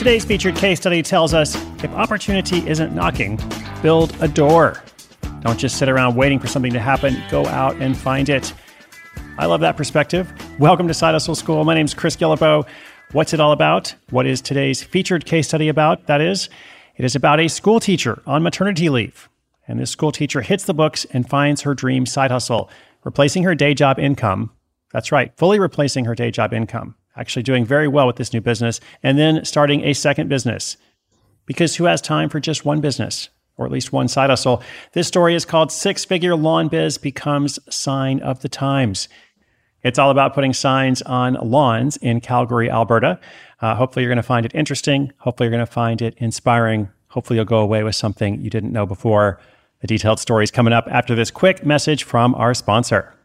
Today's featured case study tells us if opportunity isn't knocking, build a door. Don't just sit around waiting for something to happen. Go out and find it. I love that perspective. Welcome to Side Hustle School. My name's Chris Guillebeau. What's it all about? What is today's featured case study about? That is, it is about a school teacher on maternity leave. And this school teacher hits the books and finds her dream side hustle, replacing her day job income. That's right, fully replacing her day job income. Actually doing very well with this new business, and then starting a second business. Because who has time for just one business? Or at least one side hustle. This story is called Six-Figure Lawn Biz Becomes Sign of the Times. It's all about putting signs on lawns in Calgary, Alberta. Hopefully you're going to find it interesting. Hopefully you're going to find it inspiring. Hopefully you'll go away with something you didn't know before. The detailed story is coming up after this quick message from our sponsor.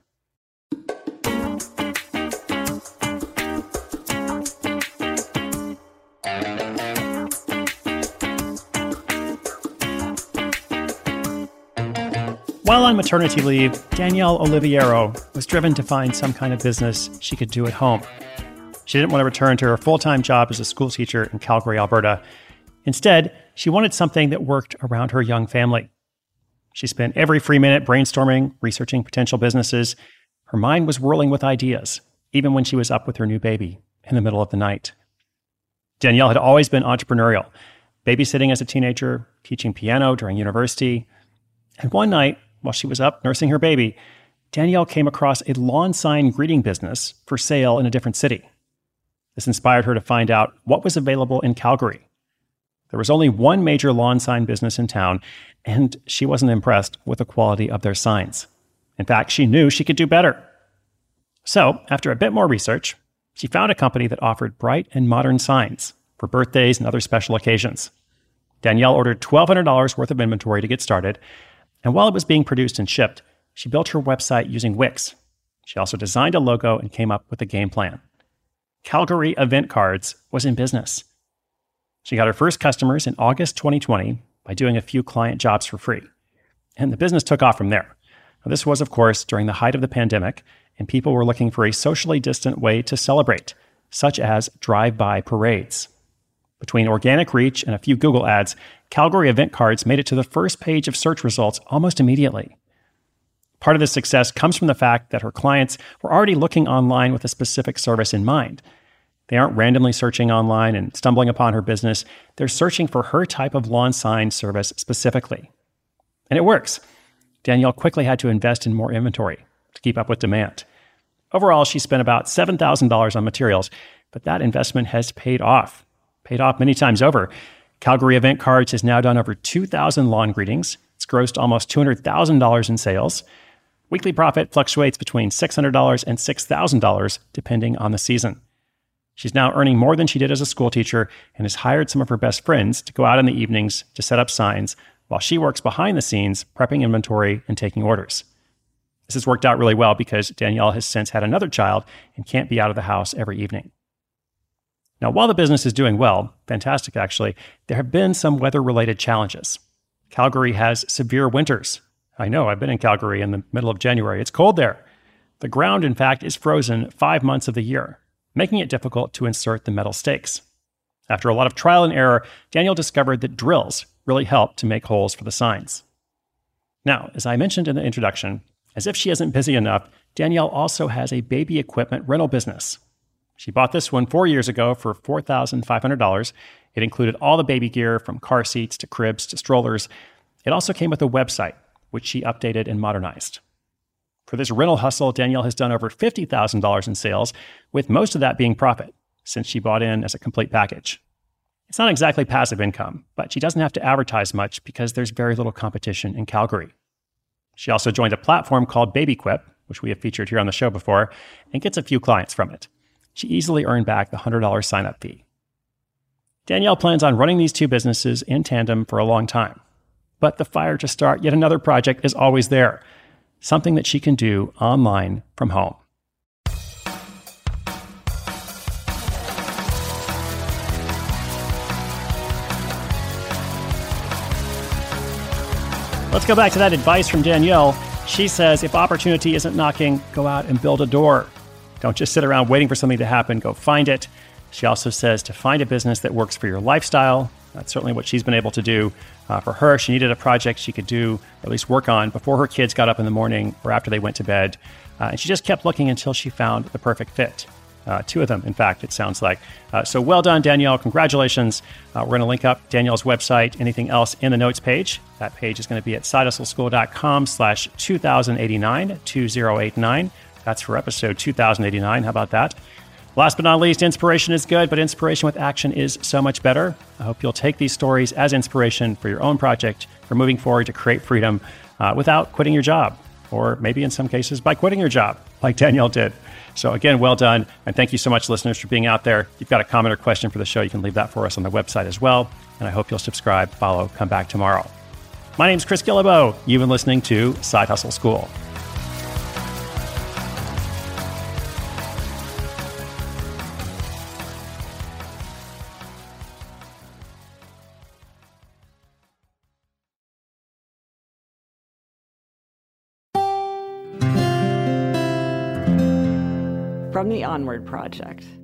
While on maternity leave, Danielle Oliviero was driven to find some kind of business she could do at home. She didn't want to return to her full-time job as a school teacher in Calgary, Alberta. Instead, she wanted something that worked around her young family. She spent every free minute brainstorming, researching potential businesses. Her mind was whirling with ideas, even when she was up with her new baby in the middle of the night. Danielle had always been entrepreneurial, babysitting as a teenager, teaching piano during university. And one night, while she was up nursing her baby, Danielle came across a lawn sign greeting business for sale in a different city. This inspired her to find out what was available in Calgary. There was only one major lawn sign business in town, and she wasn't impressed with the quality of their signs. In fact, she knew she could do better. So, after a bit more research, she found a company that offered bright and modern signs for birthdays and other special occasions. Danielle ordered $1,200 worth of inventory to get started. And while it was being produced and shipped, she built her website using Wix. She also designed a logo and came up with a game plan. Calgary Event Cards was in business. She got her first customers in August 2020 by doing a few client jobs for free. And the business took off from there. Now, this was, of course, during the height of the pandemic, and people were looking for a socially distant way to celebrate, such as drive-by parades. Between organic reach and a few Google ads, Calgary Event Cards made it to the first page of search results almost immediately. Part of this success comes from the fact that her clients were already looking online with a specific service in mind. They aren't randomly searching online and stumbling upon her business. They're searching for her type of lawn sign service specifically. And it works. Danielle quickly had to invest in more inventory to keep up with demand. Overall, she spent about $7,000 on materials, but that investment has paid off many times over. Calgary Event Cards has now done over 2,000 lawn greetings. It's grossed almost $200,000 in sales. Weekly profit fluctuates between $600 and $6,000, depending on the season. She's now earning more than she did as a school teacher and has hired some of her best friends to go out in the evenings to set up signs while she works behind the scenes, prepping inventory and taking orders. This has worked out really well because Danielle has since had another child and can't be out of the house every evening. Now, while the business is doing well, fantastic actually, there have been some weather-related challenges. Calgary has severe winters. I know, I've been in Calgary in the middle of January. It's cold there. The ground, in fact, is frozen 5 months of the year, making it difficult to insert the metal stakes. After a lot of trial and error, Danielle discovered that drills really help to make holes for the signs. Now, as I mentioned in the introduction, as if she isn't busy enough, Danielle also has a baby equipment rental business. She bought this one 4 years ago for $4,500. It included all the baby gear from car seats to cribs to strollers. It also came with a website, which she updated and modernized. For this rental hustle, Danielle has done over $50,000 in sales, with most of that being profit, since she bought in as a complete package. It's not exactly passive income, but she doesn't have to advertise much because there's very little competition in Calgary. She also joined a platform called BabyQuip, which we have featured here on the show before, and gets a few clients from it. She easily earned back the $100 sign-up fee. Danielle plans on running these two businesses in tandem for a long time. But the fire to start yet another project is always there, something that she can do online from home. Let's go back to that advice from Danielle. She says, if opportunity isn't knocking, go out and build a door. Don't just sit around waiting for something to happen. Go find it. She also says to find a business that works for your lifestyle. That's certainly what she's been able to do. For her, she needed a project she could do, or at least work on, before her kids got up in the morning or after they went to bed. And she just kept looking until she found the perfect fit. Two of them, in fact, it sounds like. So well done, Danielle. Congratulations. We're going to link up Danielle's website, anything else in the notes page. That page is going to be at sidehustleschool.com/2089, 2089. That's for episode 2089. How about that? Last but not least, inspiration is good, but inspiration with action is so much better. I hope you'll take these stories as inspiration for your own project, for moving forward to create freedom without quitting your job, or maybe in some cases by quitting your job, like Danielle did. So again, well done. And thank you so much, listeners, for being out there. If you've got a comment or question for the show, you can leave that for us on the website as well. And I hope you'll subscribe, follow, come back tomorrow. My name's Chris Guillebeau. You've been listening to Side Hustle School. From the Onward Project.